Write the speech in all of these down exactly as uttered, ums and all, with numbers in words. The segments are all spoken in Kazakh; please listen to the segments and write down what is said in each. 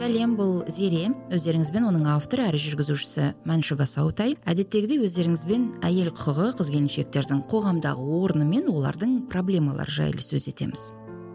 Сәлем, бұл Зере. Өздеріңізбен оның авторы әрі жүргізушісі Мәншүк Асаутай. Әдеттегідей өздеріңізбен әйел құқығы, қыз-келіншектердің қоғамдағы орны мен олардың проблемалары жайлы сөз етеміз.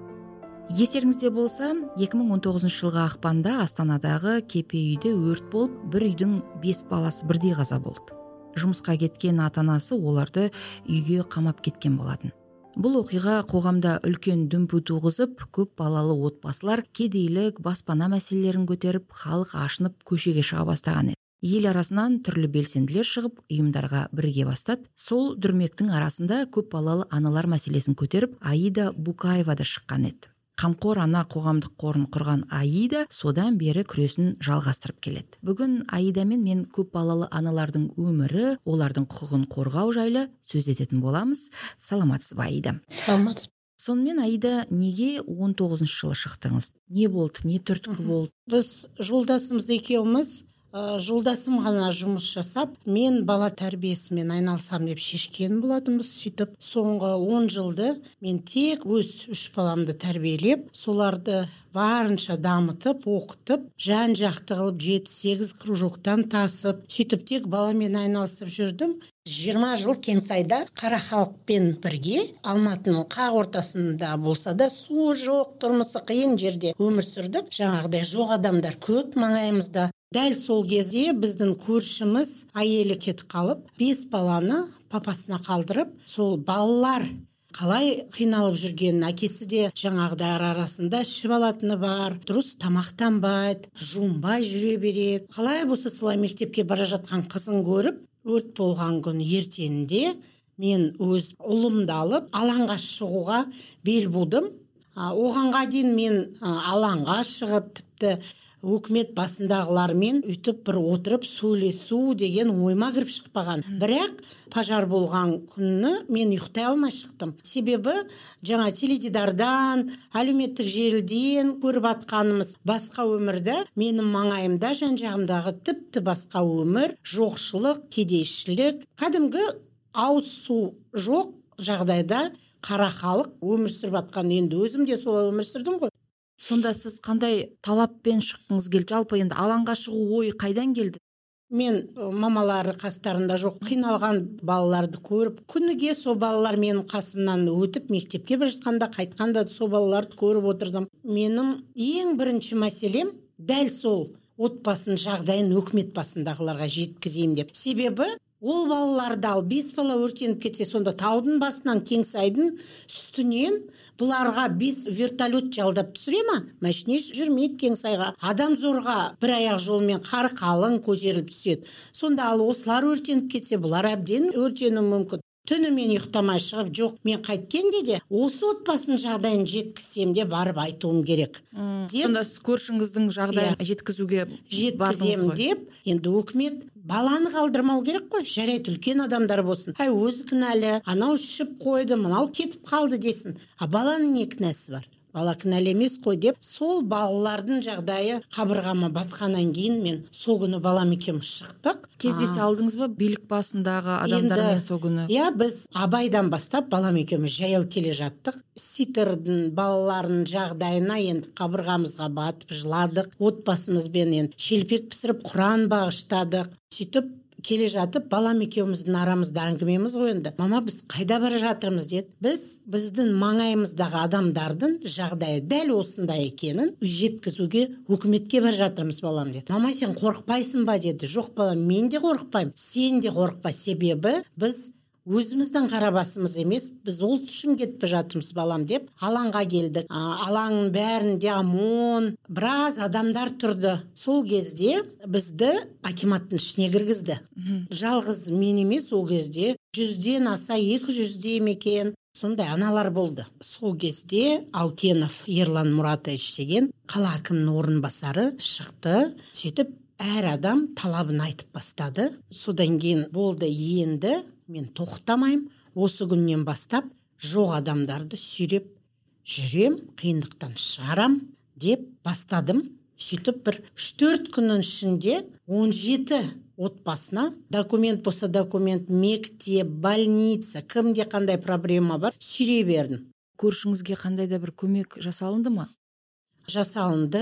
Естеріңізде болса, екі мың он тоғызыншы жылғы ақпанда Астанадағы Кепе үйде өрт болып, бір үйдің бес баласы бірдей қаза болды. Жұмысқа кеткен ата-анасы оларды үйге қамап кеткен болатын. Бұл оқиға қоғамда үлкен дүмпу туғызып, көп балалы отбасылар кедейлік, баспана мәселелерін көтеріп, халық ашынып көшеге шыға бастаған еді. Ел арасынан түрлі белсенділер шығып, ұйымдарға бірге бастады. Сол дүрмектің арасында көп балалы аналар мәселесін көтеріп, Аида Букаева да шыққан еді. Қамқор ана қоғамдық қорын құрған Аида содан бері күресін жалғастырып келеді. Бүгін Аидамен мен көп балалы аналардың өмірі, олардың құқығын қорғау жайлы сөз ететін боламыз. Саламатсыз ба, Аида? Саламатсыз. Сонымен, Аида, неге он тоғызыншы жылы шықтыңыз? Не болды, не түрткі болды? Біз жолдасымыз екеуміз, жолдасым ғана жұмыс жасап, мен бала тәрбиесімен айналсам деп шешкен болатынбыз. Сөйтіп, соңғы он жылды мен тек өз үш баламды тәрбиелеп, соларды барынша дамытып, оқытып, жан-жақты қылып, жеті сегіз кружоктан тасып, сөйтіп тек баламен айналысып жүрдім. жиырма жыл Кеңсайда қара халықпен бірге, Алматының қақ ортасында болса да, су жоқ, тұрмысы қиын жерде өмір сүрдік. Жаңағыдай жоқ адамдар көп маңайымызда. Дәл сол кезде біздің көршіміз әйелі кетіп қалып, бес баланы папасына қалдырып, сол балалар қалай қиналып жүргенін, әкесі де жаңағыдай арасында ішіп алатыны бар, дұрыс тамақтанбайды, жуынбай жүре береді. Қалай болса солай мектепке бара жатқан қызын көріп, өрт болған күн ертеңінде мен өз ұлымды алып алаңға шығуға бел будым. Оғанға дейін мен алаңға шығып, тіпті өкімет басындағылармен үйтіп бір отырып сөйлесу деген ойыма кіріп шықпаған. Бірақ пожар болған күні мен ұйықтай алмай шықтым. Себебі жаңа теледидардан, әлеуметтік желіден көріп атқанымыз басқа өмірді, менің маңайымда жан-жағымдағы тіпті басқа өмір, жоқшылық, кедейшілік, кәдімгі ауыз су жоқ жағдайда қара халық өмір сүріп атқан. Енді өзім де солай өмір сүрдім ғой. Сонда сіз қандай талаппен шыққыңыз келді? Жалпы енді алаңға шығу ойы қайдан келді? Мен мамалары қастарында жоқ, қиналған балаларды көріп, күніге сол балалар менің қасымнан өтіп, мектепке бара жатқанда, қайтқанда сол балаларды көріп отырдым. Менің ең бірінші мәселем дәл сол отбасының жағдайын өкімет басындағыларға жеткізейін деп. Себебі ол балаларды ал бес бала өртеніп кетсе, сонда таудың басынан, Кеңсайдың үстінен бұларға бес вертолет жалдап түсіре ма? Машине жүрмейді Кеңсайға. Адам зорға бір аяқ жолмен қар қалың көтеріліп түседі. Сонда ал осылар өртеніп кетсе, бұлар әбден өртену мүмкін. Түні мен ұйықтамай шығып, жоқ, мен қайткенде де осы отбасының жағдайын жеткізсем де барып айтуым керек. Деп, сонда сіз көршіңіздің жағдайын иә, жеткізуге жеткізем деп, енді өкімет баланы қалдырмау керек қой, жарайды үлкен адамдар болсын. Ай, өзі кінәлі, анау ішіп қойды, мынау кетіп қалды десін. А баланың не кінәсі бар? Бала кінәлі емес қой деп, сол балалардың жағдайы қабырғама батқаннан кейін мен сол күні балам екеуміз шықтық. Кездесе алдыңыз ба билік басындағы адамдармен сол күні? Иә, біз Абайдан бастап балам екеуміз жаяу келе жаттық. Ситердің балаларының жағдайына енді қабырғамызға батып жыладық. Отбасымызбен енді шелпек пісіріп, Құран бағыштадық. Сөйтіп келе жатып, балам екеуміздің арамызда әңгімеміз ғой енді. Мама, біз қайда бара жатырмыз деді. Біз біздің маңайымыздағы адамдардың жағдайы дәл осындай екенін жеткізуге өкіметке бара жатырмыз балам деді. Мама, сен қорықпайсың ба деді. Жоқ балам, мен де қорықпаймын, сен де қорықпа. Себебі біз өзіміздің қарабасымыз емес, біз ұлт үшін кетіп жатырмыз балам деп алаңға келдік. Алаңның бәрінде ОМОН, біраз адамдар тұрды. Сол кезде бізді акиматтың ішіне кіргізді. Жалғыз мен емес, ол кезде жүзден аса, екі жүздей мекен сондай аналар болды. Сол кезде Аукенов Ерлан Мұратович деген қала әкімінің орынбасары шықты. Сөйтіп әр адам талабын айтып бастады. Содан кейін болды, енді мен тоқтамайым, осы күннен бастап жоқ адамдарды сүйреп жүрем, қиындықтан шығарам деп бастадым. Сөйтіп бір үш төрт күннің ішінде он жеті отбасына документ болса документ, мектеп, больница, кімде қандай проблема бар, сүйрей бердім. Көршіңізге қандай да бір көмек жасалынды ма? Жасалынды.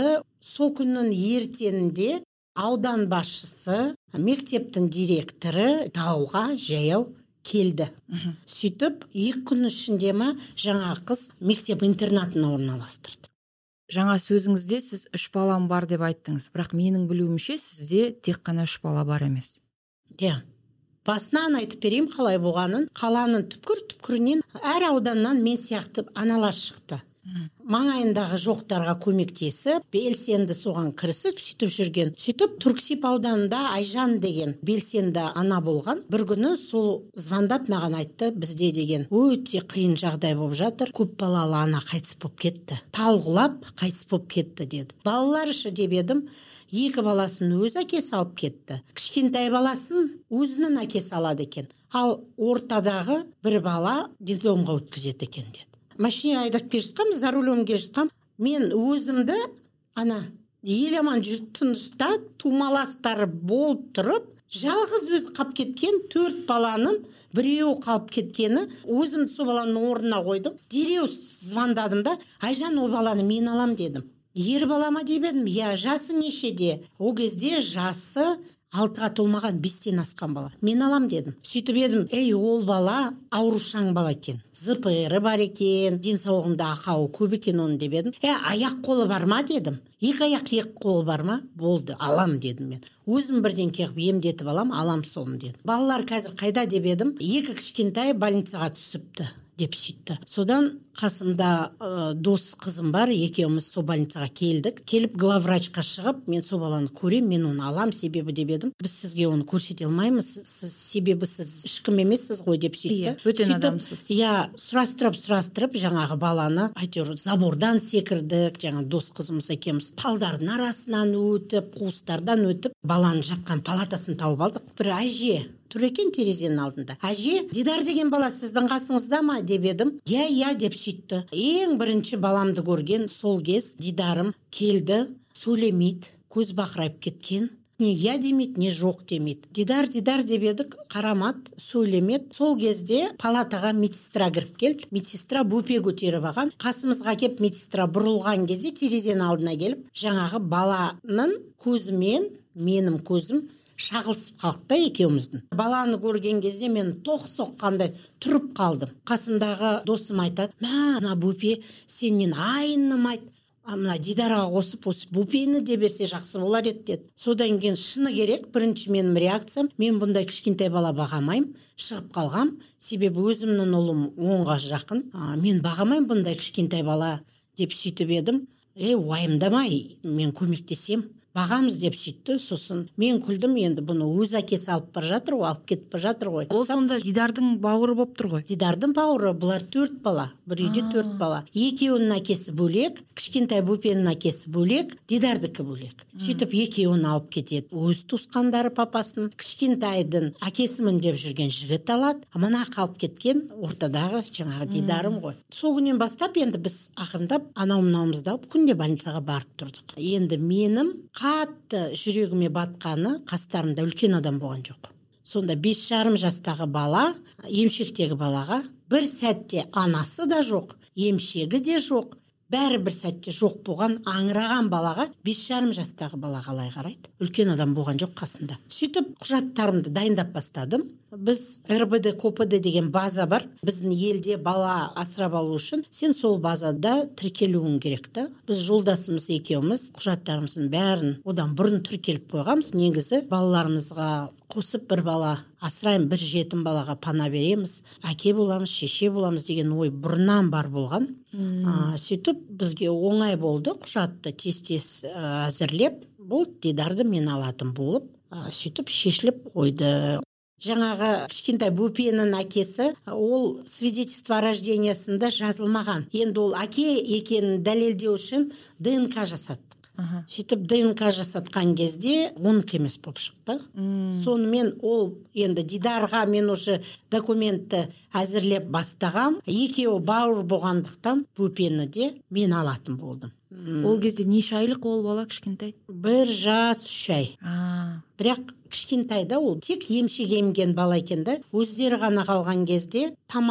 сол күннің ертеңінде аудан басшысы, мектептің директоры дауға жаяу келді. Сөйтіп екі күн ішінде ма жаңа қыз мектеп интернатына орналастырды. Жаңа сөзіңізде сіз үш балам бар деп айттыңыз, бірақ менің білуімше сізде тек қана үш бала бар емес. Иә. Басынан айтып берейін қалай болғанын. Қаланың түпкір-түпкірінен әр ауданнан мен сияқты аналар шықты. Маңайындағы жоқтарға көмектесіп, белсенді соған кірісіп, сөйтіп жүрген. Сөйтіп Түрксиб ауданында Айжан деген белсенді ана болған. Бір күні сол звондап маған айтты, бізде деген өте қиын жағдай болып жатыр. Көп балалы ана қайтыс болып кетті. Талғылап қайтыс болып кетті деді. Балалар іші деп едім, екі баласын өз әкесі алып кетті. Кішкентай баласын өзінің әкесі алады екен. Ал ортадағы бір бала детдомға өткізеді екен деді. Машина айдап келе жатқам, за рулем келе жатқам, мен өзімді ана еламан жұртынышта тумаластары болып тұрып, жалғыз өзі қалып кеткен төрт баланың біреуі қалып кеткені, өзімді сол баланың орнына қойдым. Дереу звондадым да, Айжан, ол баланы мен алам дедім. Ер балама деп едім, я жасы нешеде? Ол кезде жасы алтыға толмаған бестен асқан бала. Мен алам дедім. Сөйтіп едім, ей, ол бала аурушаң бала екен. ЗПР бар екен, денсаулығында ақауы көп екен оны деп едім. Е, аяқ қолы бар ма дедім. Екі аяқ екі қолы бар ма? Болды, алам дедім мен. Өзім бірден келіп емдетіп алам, алам соны дедім. Балалар қазір қайда деп едім. Екі кішкентай больницаға түсіпті деп сөйтті. Содан қасымда ә, дос қызым бар, екеуміз сол больницаға келдік. Келіп главврачқа шығып, мен сол баланы көрем, мен оны алам, себебі деп едім. Біз сізге оны көрсете алмаймыз, сіз себебі сіз ешкім емессіз ғой деп сөйтті. Бөтен адамсыз. Иә, сұрастырып, сұрастырып, жаңағы баланы, әйтеуір забордан секірдік, жаңа дос қызымыз екеуміз талдардың арасынан өтіп, қуыстардан өтіп, баланы жатқан палатасын тауып алдық. Бір әже тұр екен терезенің алдында. Әже, Дидар деген бала сіздің қасыңызда ма деп едім. Иә, иә деп сөйтті. Ең бірінші баламды көрген сол кез Дидарым келді, сөйлемейді, көз бақырайып кеткен. Не я демейді, не жоқ демейді. Дидар, Дидар деп едік, қарамады, сөйлемеді. Сол кезде палатаға медсестра кіріп келді. Медсестра бөпе көтеріп алған. Қасымызға келіп медсестра бұрылған кезде терезенің алдына келіп, жаңағы баланың көзімен менің көзім шағылысып қалды екеуміздің. Баланы көрген кезде мен тоқ соққандай тұрып қалдым. Қасымдағы досым айтады, мә, мына бөпе сенен айнымайды. Мына Дидарға қосып, осы бөпені де берсе жақсы болар еді деді. Содан кейін шыны керек, бірінші менің реакциям, мен бұндай кішкентай бала бағамаймын, шығып қалғам, себебі өзімнің ұлым онға жақын. А, мен бағамаймын бұндай кішкентай бала деп сөйтіп едім. Е, уайымдамай, мен көмектесем. Бағамыз деп сөйтті, сосын мен күлдім, енді бұны өз әкесі алып бар жатыр, ол алып кетіп бар жатыр ғой. Ол сонда Дидардың бауыры болып тұр ғой. Дидардың бауыры, бұлар төрт бала, бір үйде төрт бала. Екеуінің әкесі бөлек, кішкентай бөпенің әкесі бөлек, Дидардікі бөлек. Сөйтіп екеуін алып кетеді. Өз туысқандары папасын, кішкентайдың әкесімін деп жүрген жігіт алады, мына қалып кеткен ортадағы жаңағы Дидарым ғой. Сол күннен бастап енді біз ақырындап анау-мынауымызды алып күнде больницаға барып тұрдық. Енді менің қатты жүрегіме батқаны, қастарында үлкен адам болған жоқ. Сонда бес жарым жастағы бала, емшектегі балаға бір сәтте анасы да жоқ, емшегі де жоқ, бәрі бір сәтте жоқ болған аңыраған балаға бес жарым жастағы бала қалай қарайды? Үлкен адам болған жоқ қасында. Сөйтіп құжаттарымды дайындап бастадым. Біз эр бэ дэ ко пэ дэ деген база бар. Біздің елде бала асырап алу үшін сен сол базада тіркелуің керек та. Біз жолдасымыз екеуміз құжаттарымыздың бәрін одан бұрын тіркеліп қойғанбыз. Негізі балаларымызға қосып бір бала асырайын, бір жетім балаға пана береміз, әке боламыз, шеше боламыз деген ой бұрыннан бар болған. А, сөйтіп бізге оңай болды, құжатты тез-тез әзірлеп, болды, Дидарды мен алатын болып, а, сөйтіп шешіліп қойды. Жаңағы кішкентай бөпенің әкесі, ол свидетельство о рождениясында жазылмаған. Енді ол әке екенін дәлелдеу үшін дэ эн ка жасаттық. Сөйтіп дэ эн ка жасатқан кезде оныкі емес болып шықты. Сонымен ол енді Дидарға мен уже документті әзірлеп бастағам. Екеуі бауыр болғандықтан бөпені де мен алатын болдым. Ол кезде неше айлық ол бала кішкентай? Бір жас үш ай. А. Бірақ кішкентайда ол тек емшек емген бала екен да, өздері ғана қалған кезде тамақ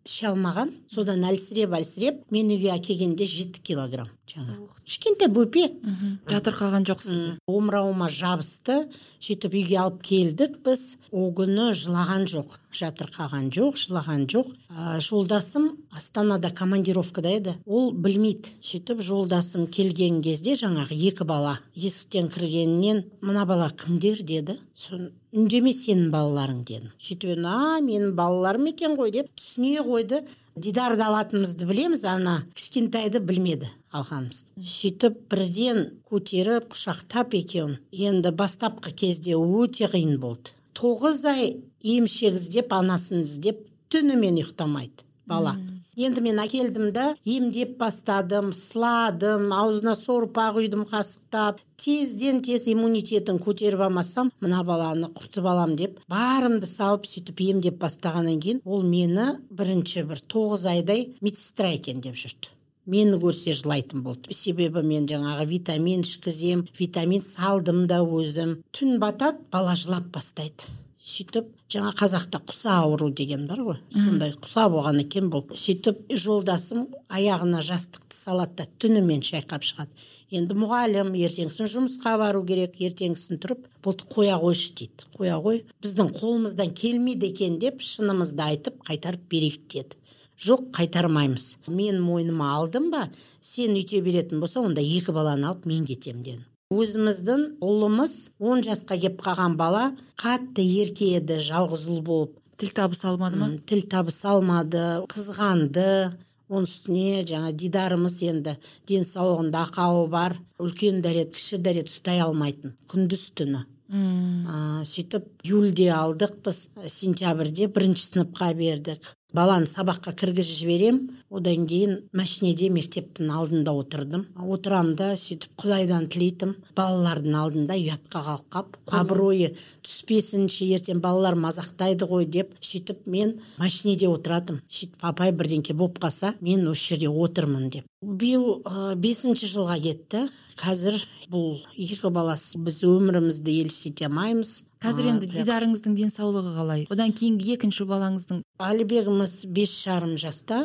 іше алмаған, содан әлсіреп әлсіреп мен үйге әкелгенде жеті килограмм жаңа. Кішкентай бөпе. Жатырқаған жоқ сізді. Омырауыма жабысты. Сөйтіп үйге алып келдік біз. О күні жылаған жоқ, жатырқаған жоқ, жылаған жоқ. А, жолдасым Астанада командировкада еді. Ол білмейді. Сөйтіп жолдасым келген кезде жаңағы екі бала есіктен кіргеннен мына бала кімдер деді. Сон үндеме, сенің балаларың дедім. Сөйтіп, а менің балаларым екен ғой деп түсіне қойды. Дидарды алатынымызды білеміз, ана кішкентайды білмеді алғанымызды. Сөйтіп бірден көтеріп құшақтап екеуін. Енді бастапқы кезде өте қиын болды. Тоғыз ай емшек іздеп, анасын іздеп, түнімен ұйықтамайды бала. Енді мен әкелдім да, емдеп бастадым, сыладым, аузына сорпақ үйдім қасықтап. Тезден тез иммунитетін көтеріп алмасам, мына баланы құртып алам деп, барымды салып сөйтіп емдеп бастағаннан кейін, ол мені бірінші бір тоғыз айдай медсестра екен деп жүрді. Мені көрсе жылайтын болды. Себебі мен жаңағы витамин ішкізем, витамин салдым да өзім. Түн батады, бала жылап бастайды. Сөйтіп, жаңа қазақта құса ауру деген бар ғой. Сондай құса болған екен бұл. Сөйтіп, жолдасым аяғына жастықты салады, түнімен шайқап шығады. Енді мұғалім, ертеңгісін жұмысқа бару керек, ертеңгісін тұрып, болды қоя қойшы дейді. Қоя қой, біздің қолымыздан келмейді екен деп, шынымызды айтып, қайтарып берейік деді. Жоқ, қайтармаймыз. Мен мойныма алдым ба, сен үйте беретін болса, онда екі баланы алып мен кетем дедім. Өзіміздің ұлымыз он жасқа кеп қалған бала қатты еркеді, жалғыз ұл болып. Тіл табыса алмады ма? Тіл табыса алмады, қызғанды. Оның үстіне жаңа дидарымыз енді денсаулығында ақауы бар. Үлкен дәрет, кіші дәрет ұстай алмайтын. Күндіз түні. А, сөйтіп июльде алдық біз, сентябрьде бірінші сыныпқа бердік. Баланы сабаққа кіргізіп жіберем, одан кейін машинеде мектептің алдында отырдым. Отырамда сөйтіп Құдайдан тілейтім, балалардың алдында ұятқа қалқап, абыройы түспесінші, ертең балалар мазақтайды ғой деп, сөйтіп мен машинеде отыратым. Сөйтіп апай бірдеңке болып қалса, мен осы жерде отырмын деп. Биыл бесінші жылға кетті. Қазір бұл екі баласы біз өмірімізді елестете алмаймыз. Қазір енді дидарыңыздың денсаулығы қалай? Одан кейінгі екінші балаңыздың? Әлібегіміз бес жарым жаста,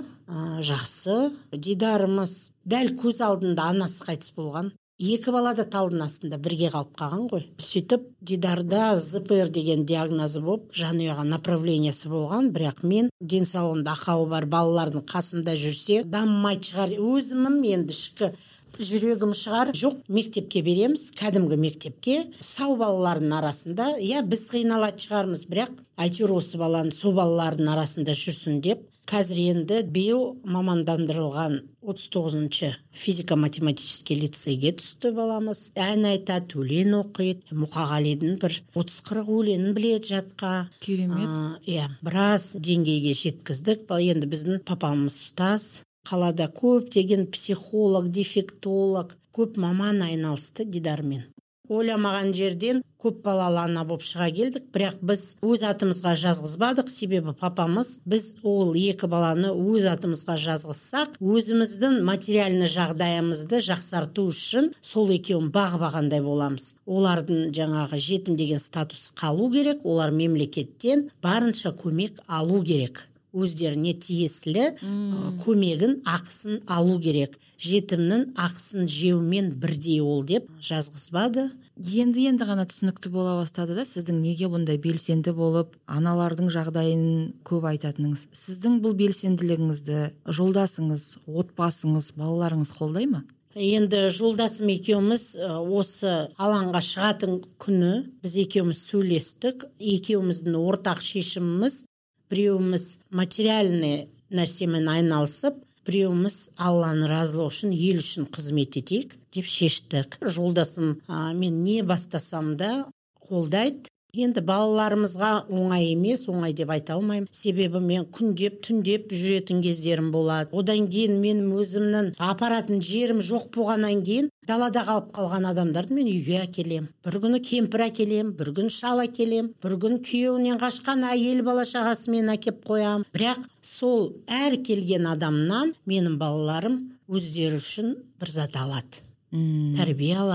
жақсы. Дидарымыз дәл көз алдында анасы қайтыс болған. Екі бала да талдың астында бірге қалып қалған ғой. Сөйтіп Дидарда ЗПР деген диагнозы болып, жанұяға направлениясы болған, бірақ мен денсаулығында ақауы бар балалардың қасында жүрсе, дамымайды шығар. Өзімім енді ішкі жүрегім шығар. Жоқ, мектепке береміз, кәдімгі мектепке. Сау балалардың арасында, я біз қиналатын шығармыз, бірақ әйтеуір осы баланы сол балалардың арасында жүрсін деп. Қазір енді биыл мамандандырылған отыз тоғызыншы физико-математический лицейге түсті баламыз. Ән айтады, өлең оқиды. Мұқағалидың бір отыз қырық өлеңін біледі жатқа. Керемет. Иә, біраз деңгейге жеткіздік. Енді біздің папамыз ұстаз. Қалада көптеген психолог, дефектолог, көп маман айналысты Дидармен. Ойламаған жерден көп балалы ана болып шыға келдік, бірақ біз өз атымызға жазғызбадық, себебі папамыз біз ол екі баланы өз атымызға жазғызсақ, өзіміздің материальный жағдайымызды жақсарту үшін сол екеуін бағып-бағандай боламыз. Олардың жаңағы жетім деген статусы қалу керек, олар мемлекеттен барынша көмек алу керек. Өздеріне тиесілі көмегін, ақысын алу керек. Жетімнің ақысын жеумен бірдей ол деп жазғызбады. Енді-енді ғана түсінікті бола бастады да, сіздің неге бұндай белсенді болып, аналардың жағдайын көп айтатыныңыз. Сіздің бұл белсенділігіңізді жолдасыңыз, отбасыңыз, балаларыңыз қолдай ма? Енді жолдасым екеуміз осы алаңға шығатын күні біз екеуміз сөйлестік. Екеуміздің ортақ шешіміміз, біреуіміз материальный нәрсемен айналысып, біреуіміз Алланың разылығы үшін, ел үшін қызмет етейік деп шештік. Жолдасым мен не бастасам да қолдайды. Енді балаларымызға оңай емес, оңай деп айта алмаймын. Себебі мен күндеп, түндеп жүретін кездерім болады. Одан кейін мен өзімнің апаратын жерім жоқ болғаннан кейін далада қалып қалған адамдарды мен үйге әкелем. Бір күні кемпір әкелем, бір күн шал әкелем, бір күн күйеуінен қашқан әйел бала шағасымен әкеп қоям. Бірақ сол әр келген адамнан менің балаларым өздері үшін бір зат алады. Тәрбие алады.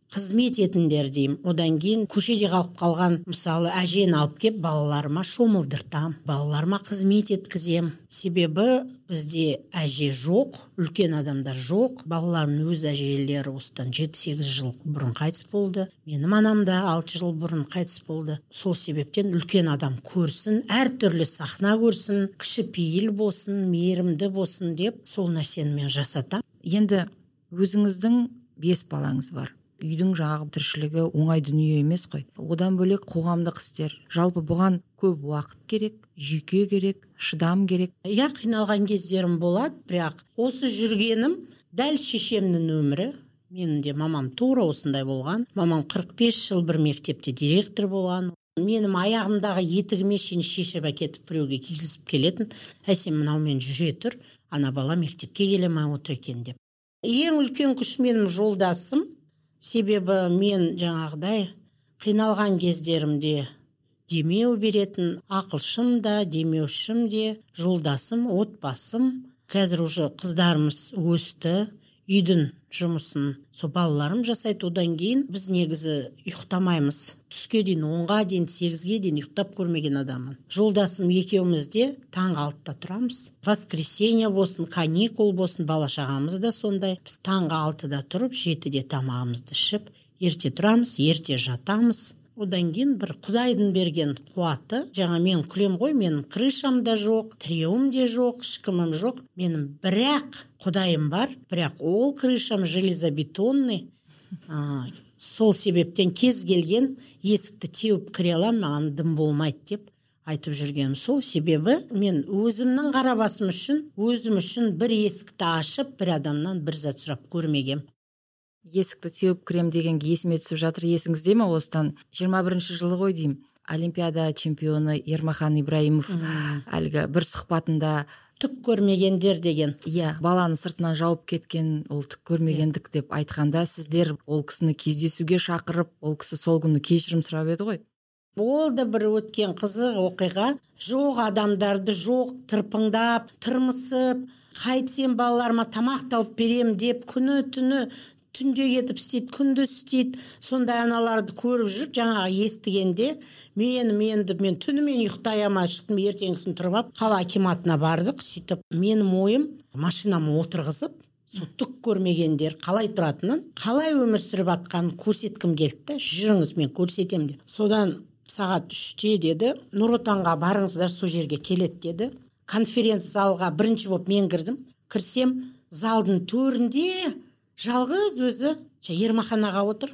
қызмет етіңдер деймін. Одан кейін көшеде қалып қалған мысалы әжені алып кеп балаларыма шомылдыртам, балаларыма қызмет еткізем. Себебі бізде әже жоқ, үлкен адамдар жоқ. Балаларымның өз әжелері осыдан жеті-сегіз жыл бұрын қайтыс болды. Менің анам да алты жыл бұрын қайтыс болды. Сол себептен үлкен адам көрсін, әртүрлі сахна көрсін, кішіпейіл болсын, мейірімді болсын деп сол нәрсені мен жасатам. Енді өзіңіздің бес балаңыз бар. Үйдің жаңағы тіршілігі оңай дүние емес қой. Одан бөлек қоғамдық істер. Жалпы бұған көп уақыт керек, жүйке керек, шыдам керек. Я қиналған кездерім болады, бірақ осы жүргенім дәл шешемнің өмірі. Менің де мамам тура осындай болған. Мамам қырық бес жыл бір мектепте директор болған. Менің аяғымдағы етігіме шейін шешіп әкетіп біреуге кигізіп келетін. Әсем мынаумен жүре тұр, ана бала мектепке келемей отыр екен деп. Ең үлкен күш менің жолдасым. Себебі мен жаңағыдай қиналған кездерімде демеу беретін ақылшым да, демеушім де, жолдасым, отбасым. Қазір уже қыздарымыз өсті, үйдің жұмысын сол балаларым жасайды. Одан кейін біз негізі ұйықтамаймыз. Түске дейін, онға дейін, сегізге дейін ұйықтап көрмеген адамын. Жолдасым екеуміз де таңғы алтыда тұрамыз. Воскресенье болсын, каникул болсын, бала шағамыз да сондай. Біз таңғы алтыда тұрып, жетіде тамағымызды ішіп, ерте тұрамыз, ерте жатамыз. Одан кейін бір Құдайдың берген қуаты, жаңа мен күлем ғой, менің крышам да жоқ, тіреуім де жоқ, ешкімім жоқ. Менің бірақ Құдайым бар, бірақ ол крышам железобетонный. А, сол себептен кез келген есікті теуіп кіре аламын, маған дым болмайды деп айтып жүргенім сол. Себебі мен өзімнің қарабасым үшін, өзім үшін бір есікті ашып, бір адамнан бір зат сұрап көрмегем. Есікті теуіп кірем дегенге есіме түсіп жатыр. Есіңізде ме, осыдан жиырма бірінші жылы ғой деймін, Олимпиада чемпионы Ермахан Ибраимов әлгі бір сұхбатында түк көрмегендер деген. Иә, баланы сыртынан жауып кеткен, ол түк көрмегендік деп айтқанда, сіздер ол кісіні кездесуге шақырып, ол кісі сол күні кешірім сұрап еді ғой. Ол да бір өткен қызық оқиға. Жоқ адамдарды жоқ тырпыңдап, тырмысып, қайтсем балаларыма тамақ тауып берем деп күні түні түнде кетіп істейді, күндіз істейді. Сондай аналарды көріп жүріп, жаңағы естігенде мен менді мен түнімен ұйықтай алмай шықтым. Ертеңгісін тұрып алып, қала акиматына бардық. Сөйтіп менің ойым машинама отырғызып, сол түк көрмегендер қалай тұратынын, қалай өмір сүріп атқанын көрсеткім келді. Жүріңіз, мен көрсетем деп. Содан сағат үште деді, Нұр Отанға барыңыздар, сол жерге келеді деді. Конференц залға бірінші болып мен кірдім. Кірсем, залдың төрінде жалғыз өзі Ермахан аға отыр.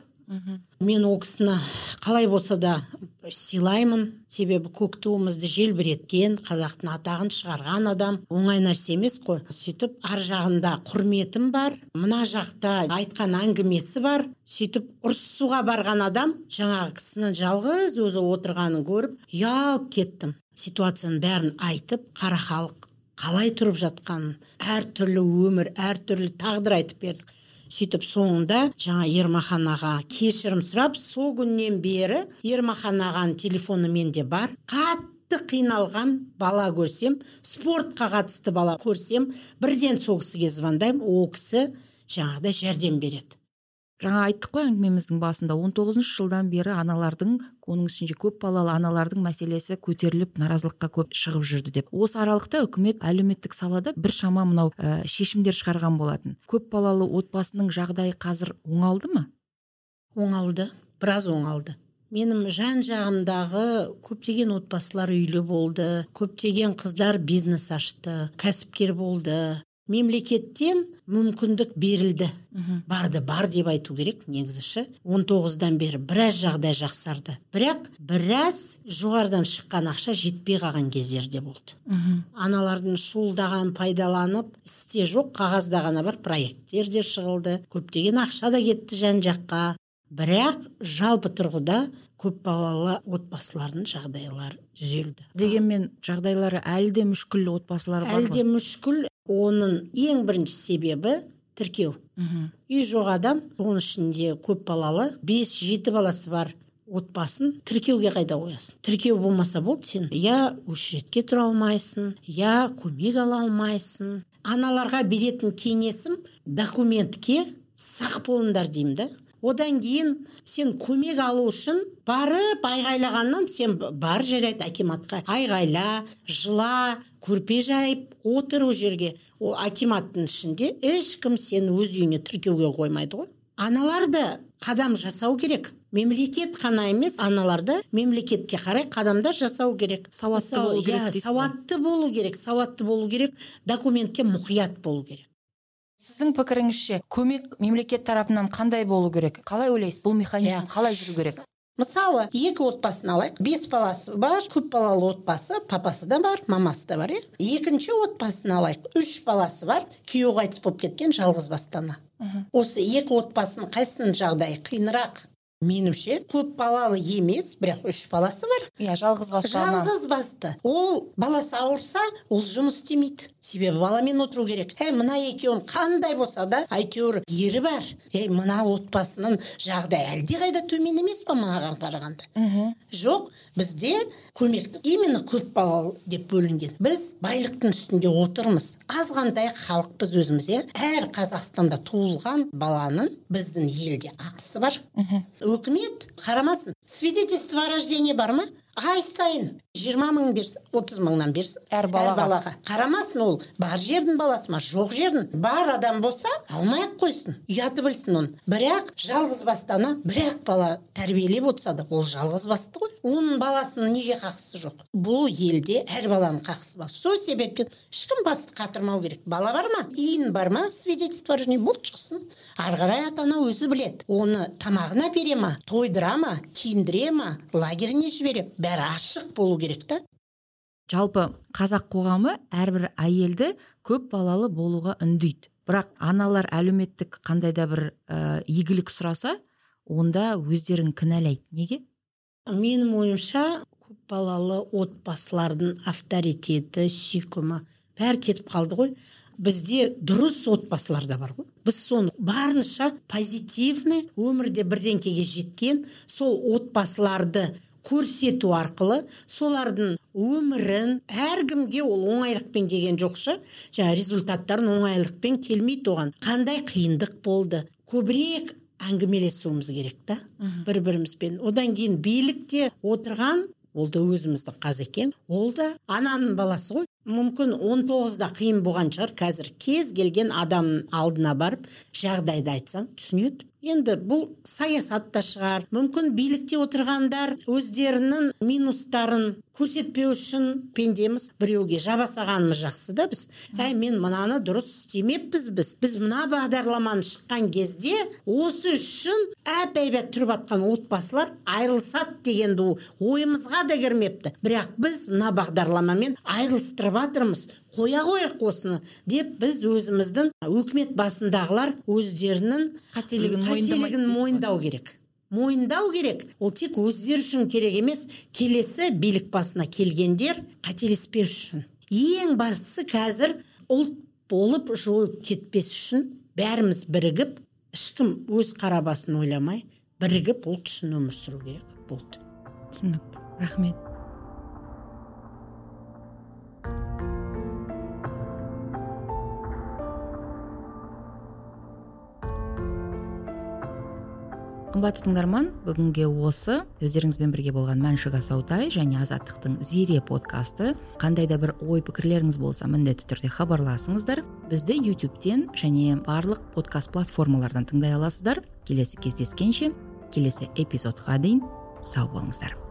Мен ол кісіні қалай болса да сыйлаймын. Себебі көк туымызды желбіреткен, қазақтың атағын шығарған адам. Оңай нәрсе емес қой. Сөйтіп, ар жағында құрметім бар, мына жақта айтқан әңгімесі бар. Сөйтіп, ұрысуға барған адам жаңағы кісінің жалғыз өзі отырғанын көріп, ұялып кеттім. Ситуацияның бәрін айтып, қара халық қалай тұрып жатқанын, әртүрлі өмір, әртүрлі тағдыр айтып бердік. Сөйтіп соңында жаңа Ермахан аға кешірім сұрап, сол күннен бері Ермахан ағаның телефоны менде бар. Қатты қиналған бала көрсем, спортқа қатысты бала көрсем, бірден сол кісіге звондаймын, ол кісі жаңағыдай жәрдем береді. Жаңа айттық қой әңгімеміздің басында, он тоғызыншы жылдан бері аналардың, оның ішінде көп балалы аналардың мәселесі көтеріліп, наразылыққа көп шығып жүрді деп. Осы аралықта үкімет әлеуметтік салада бір шама мынау ә, шешімдер шығарған болатын. Көп балалы отбасының жағдайы қазір оңалды ма? Оңалды, біраз оңалды. Менің жан жағымдағы көптеген отбасылар үйлі болды, көптеген қыздар бизнес ашты, кәсіпкер болды. Мемлекеттен мүмкіндік берілді. Барды бар деп айту керек негізіші. он тоғыздан бері біраз жағдай жақсарды. Бірақ біраз жоғарыдан шыққан ақша жетпей қалған кездерде болды. Аналардың шуылдаған пайдаланып, істе жоқ, қағазда ғана бар проекттер де шығылды. Көптеген ақша да кетті жан жаққа. Бірақ жалпы тұрғыда көп балалы отбасылардың жағдайлары түзелді. Дегенмен жағдайлары әлі де мүшкіл отбасылар бар. Әлі де мүшкіл. Оның ең бірінші себебі тіркеу. Үй жоқ адам, оның ішінде көп балалы, бес-жеті баласы бар отбасын тіркеуге қайда қоясың? Тіркеу болмаса болды, сен я өшіретке тұра алмайсың, я көмек ала алмайсың. Аналарға беретін кеңесім документке сақ болыңдар деймін да. одан кейін сен көмек алу үшін барып айғайлағаннан сен бар жарайды акиматқа айғайла, жыла, көрпе жайып отыр о жерге. Ол акиматтың ішінде ешкім сені өз үйіне тіркеуге қоймайды ғой. Аналар да қадам жасау керек. Мемлекет қана емес, аналарды мемлекетке қарай қадамдар жасау керек. Сауатты болу керек дейсіз. Сауатты болу керек, сауатты болу керек, документке мұқият болу керек. Сіздің пікіріңізше, көмек мемлекет тарапынан қандай болу керек? Қалай ойлайсыз, бұл механизм қалай жүру керек? Мысалы, екі отбасын алайық. Бес баласы бар, көп балалы отбасы, папасы да бар, мамасы да бар, е. Екінші отбасын алайық. Үш баласы бар, күйеуі қайтыс болып кеткен жалғыз бастана. Осы екі отбасының қайсының жағдайы қиынырақ? Меніңше, көп балалы емес, бірақ үш баласы бар. Иә, жалғыз басты. Жалғыз басты. Ол баласы ауырса, ол жұмыс істемейді. Себебі баламен отыру керек. Әй, мына екеуін қандай болса да, әйтеуір ері бар. Әй, мына отбасының жағдай әлде қайда төмен емес па мынаған қарағанда? Жоқ, бізде көмекті именно көп балалы деп бөлінген. Біз байлықтың үстінде отырмыз. Азғандай халықпыз өзіміз, е. Әр Қазақстанда туылған баланың біздің елде ақысы бар. Өкімет қарамасын. Свидетельство о рождении бар ма? Ай сайын жиырма мың берсін, отыз мыңнан берсін. Әр балаға. Әр балаға. Қарамасын, ол бар жердің баласы ма, жоқ жердің. Бар адам болса, алмай-ақ қойсын. Ұяты білсін оны. Бірақ жалғыз бастана, бірақ бала тәрбиелеп отырса да, ол жалғыз басты ғой. Оның баласының неге қақысы жоқ? Бұл елде әр баланың қақысы бар. Сол себептен ешкім басты қатырмау керек. Бала бар ма? Иін бар ма? Свидетельство рождения бұл шықсын. Ары қарай ата-ана өзі біледі. Оны тамағына бере ма, тойдыра ма, киіндіре ма, лагеріне жібере. Бәрі ашық болу керек та. Жалпы қазақ қоғамы әрбір әйелді көп балалы болуға үндейді. Бірақ аналар әлеуметтік қандай да бір ә, игілік сұраса, онда өздерін кінәлайды. Неге? Менің ойымша, көп балалы отбасылардың авторитеті, сүйкімі бәрі кетіп қалды ғой. Бізде дұрыс отбасылар да бар ғой. Біз соны барынша позитивный өмірде бірдеңкеге жеткен сол отбасыларды көрсету арқылы солардың өмірін әркімге ол оңайлықпен келген жоқшы, жаңа результаттарын оңайлықпен келмейді оған. Қандай қиындық болды? Көбірек әңгімелесуіміз керек та, бір-бірімізбен. Одан кейін билікте отырған, ол да өзіміздің Қазекең, ол да ананың баласы ғой. Мүмкін он тоғызда қиын болған шығар, қазір кез келген адамның алдына барып жағдайды айтсаң түсінеді. Енді бұл саясатта шығар. Мүмкін билікте отырғандар өздерінің минустарын көрсетпеу үшін пендеміз біреуге жабасағанымыз жақсы да біз. Әй, мен мынаны дұрыс істемеппіз біз. Біз мына бағдарламаны шыққан кезде осы үшін әп-әйбәт тұрып атқан отбасылар айырылсады дегенді ойымызға да кірмепті. Бірақ біз мына бағдарламамен айырылыстырып жатырмыз. Қоя қойық осыны деп біз өзіміздің өкімет басындағылар өздерінің қателігін мойындау керек. Мойындау керек. Ол тек өздері үшін керек емес, келесі билік басына келгендер қателеспес үшін. Ең бастысы қазір ұлт болып жойылып кетпес үшін бәріміз бірігіп, ешкім өз қара басын ойламай, бірігіп ұлт үшін өмір сүру керек. Болды. Түсінікті. Рахмет. Қымбатты тыңдарман, бүгінге осы өздеріңізбен бірге болған Мәншүк Асаутай және Азаттықтың Зере подкасты. Қандай да бір ой пікірлеріңіз болса, міндетті түрде хабарласыңыздар. Бізді ютубтен және барлық подкаст платформалардан тыңдай аласыздар. Келесі кездескенше, келесі эпизодқа дейін сау болыңыздар.